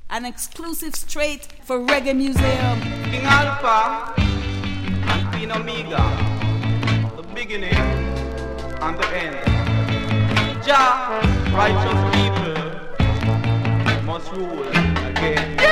an exclusive straight for Reggae Museum. King Alpha and Queen Omega, the beginning and the end. Jah, righteous people must rule again.